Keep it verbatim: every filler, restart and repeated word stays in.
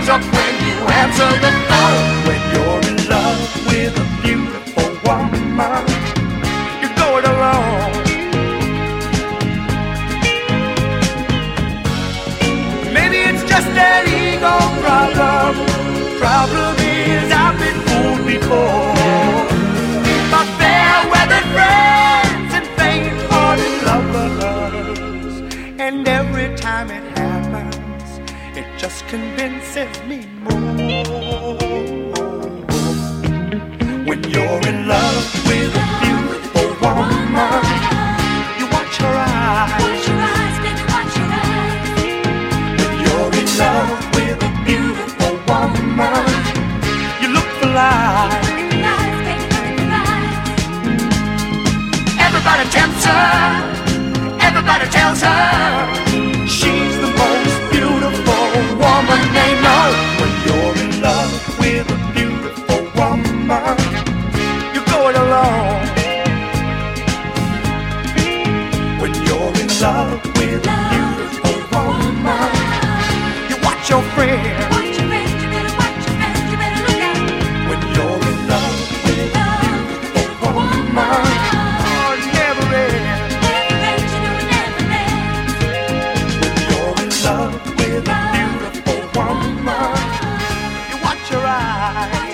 up when you answer the phone. When you're in love with a beautiful woman, you're going alone. Maybe it's just an ego problem. Problem is I've been fooled before by fair weather friends and faint-hearted lovers, and every time it happens, it just convinces me more. When you're in love with a beautiful woman, you watch her eyes. Watch your eyes, baby, watch your eyes. When you're in love with a beautiful woman, you look for lies. Everybody tempts her, everybody tells her she's the most beautiful woman they know. When you're in love with a beautiful woman, you're going alone. When you're in love with a beautiful woman, you watch your friends. Watch your friends, you better watch your friends, you better look out. When you're in love with a beautiful woman, oh, it never ends. Never ends, you know it never ends. When you're in love with a beautiful woman, you watch your eyes.